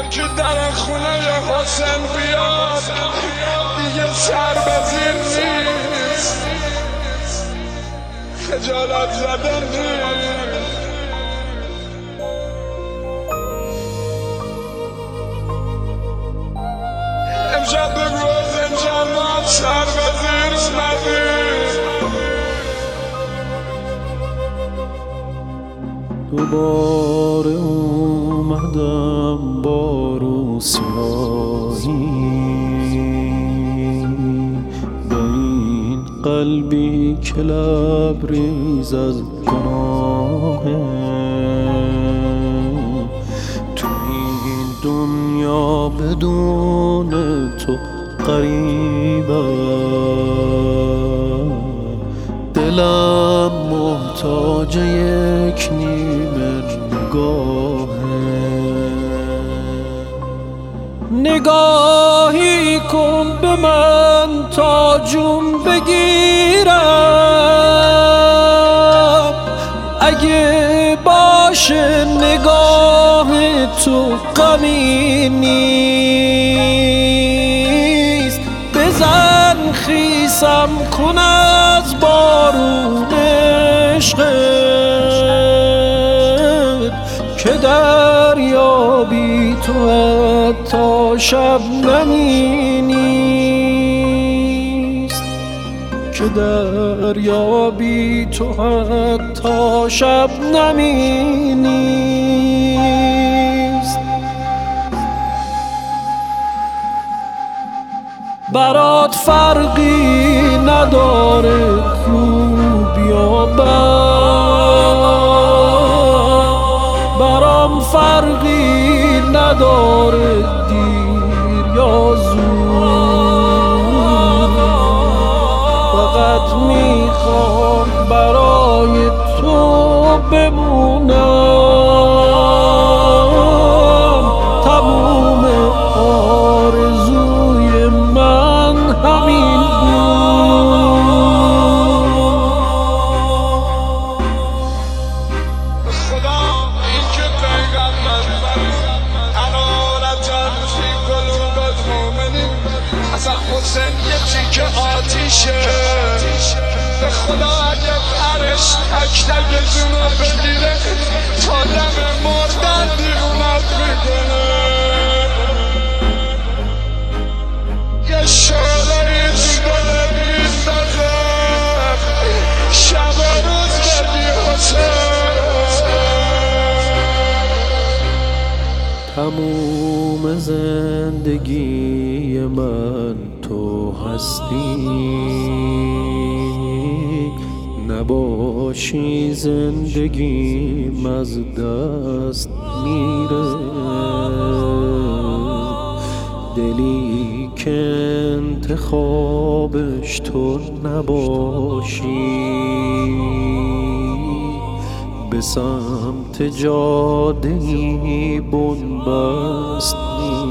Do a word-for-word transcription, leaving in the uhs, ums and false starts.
که در خونه حسین بیاد دیگه سر به زیر نیست، خجالت زده نیست. امشب بگو حسین جان سر به زیر اومدی. دوباره اومدم با رو سیاهی، با این قلبی که لبریز از گناهه. تو این دنیا بدون تو غریبم، دلم محتاج یک نیمه نگاهه. نگاهی کن به من تا جون بگیرم، اگه باشه نگاه تو غمی نیست. بزن خیسم کن از بارون عشقت که دریا بی تو حتی شبنمی نیست، که دریا بی تو حتی شبنمی نیست. برات فرقی نداره خوب یا بد، برام فرقی نداره دیر یا زود. فقط میخوام برای تو بمونم، تموم آرزوی من همین بود. خدا این که پیغمبر انارت جمشی گلو گل مومنی، اصلا حسین یه تیک آتیشه. به خدا اگه پرش تک تک جونو بگیره تا دم مردن دیوونت میکنه. یه شعله تو دل میسازه شب و روز بدی حسین. تموم زندگی من تو هستی، نباشی زندگیم از دست میره. دلی که انتخابش تو نباشی به سمت جاده‌ای بنبست میره.